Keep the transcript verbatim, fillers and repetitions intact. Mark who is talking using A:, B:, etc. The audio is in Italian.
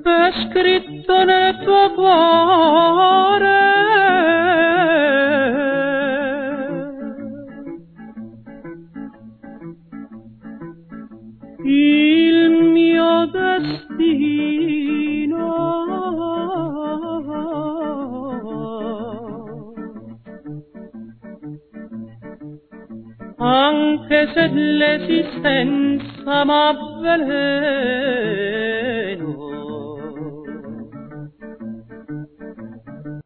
A: è scritto nel tuo cuore. Il mio destino, anche se l'esistenza m'avvelena,